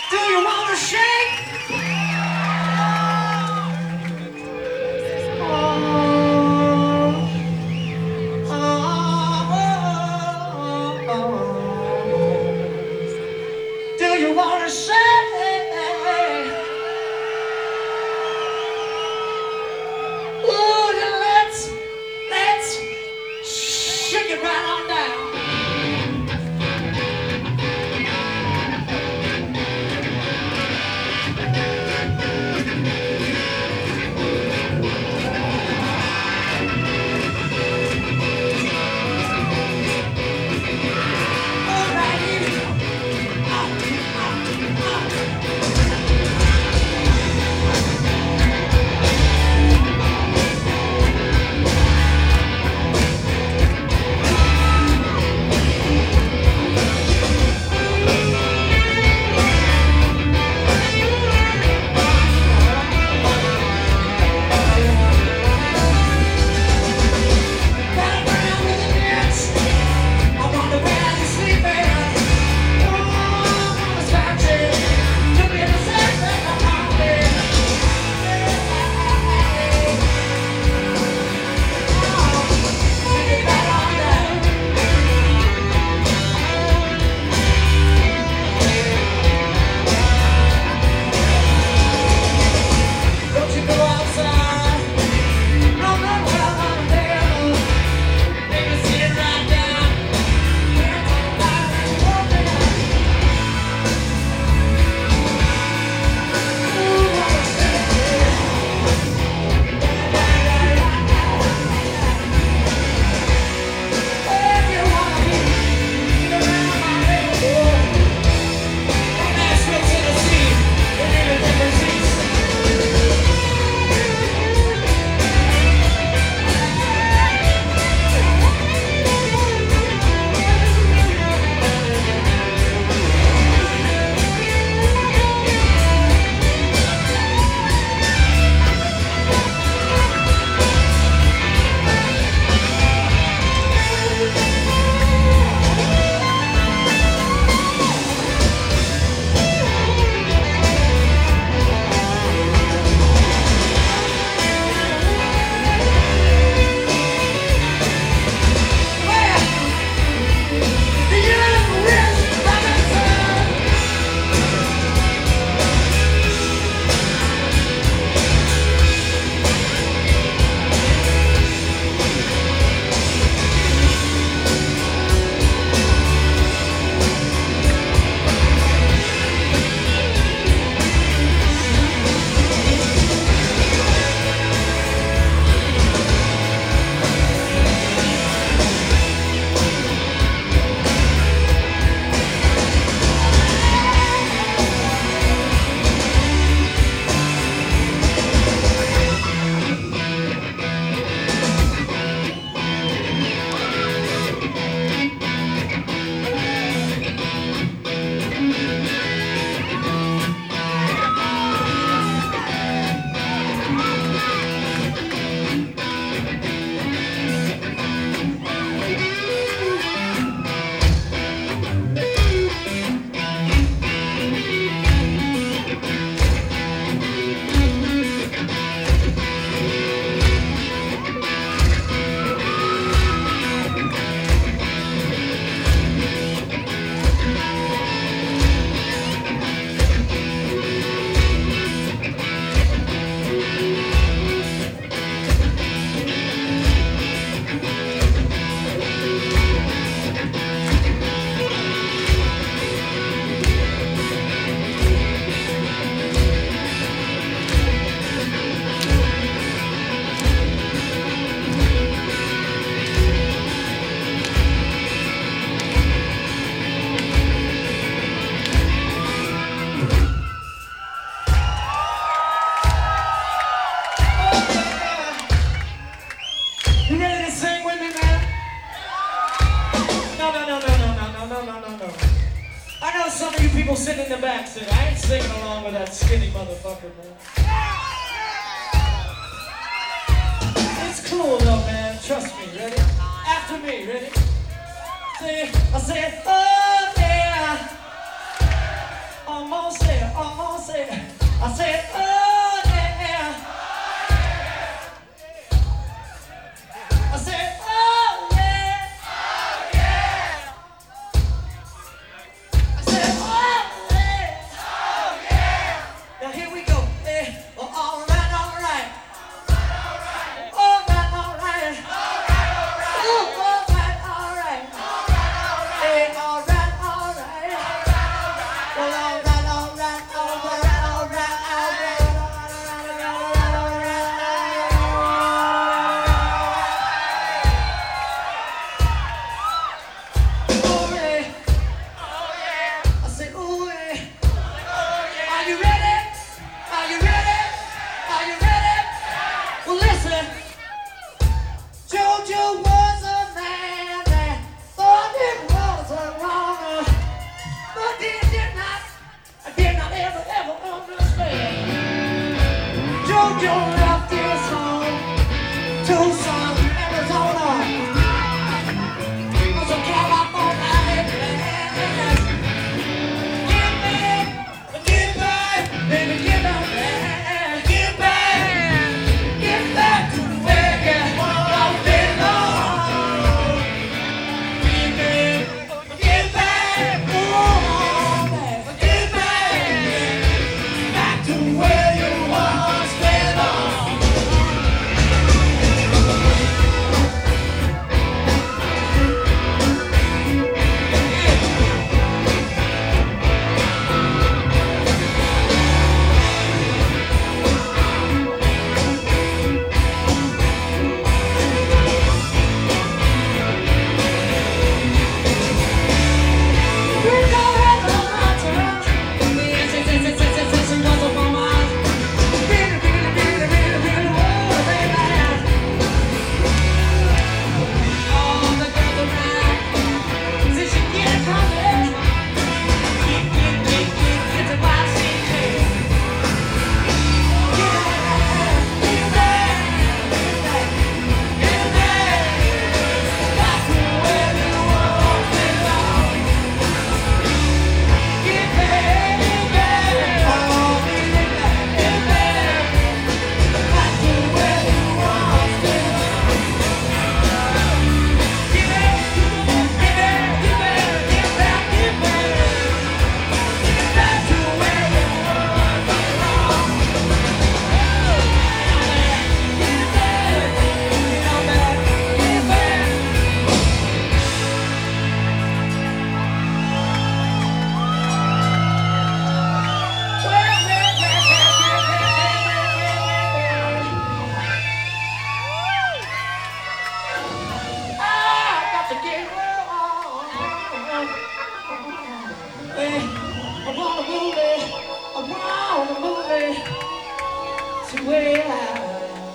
Do you want to shake? Do you want to shake? Ooh, let's shake it right on down. No. I know some of you people sitting in the back saying, I ain't singing along with that skinny motherfucker, man. It's cool though, man. Trust me. Ready? After me. Ready? Say, I say, oh yeah. Almost there. I said, oh yeah. I said, oh yeah. I said, oh yeah. Now here we go. Well, all right, all right. All right, all right. Ooh, all right, all right. Hey, all right, all right. Well, all right, all right, all right, all right, all right. Ooh, yeah. I said, ooh, yeah. Are you ready? Are you ready? Are you ready? Well, listen. Jojo was a man that thought it was a wrong, but he did not ever understand. Jojo left his home, Tucson, Arizona, was a California man. Get back, baby, get back, get back to where you belong. Get back, oh, get back to where you once belonged. I wanna move it to where I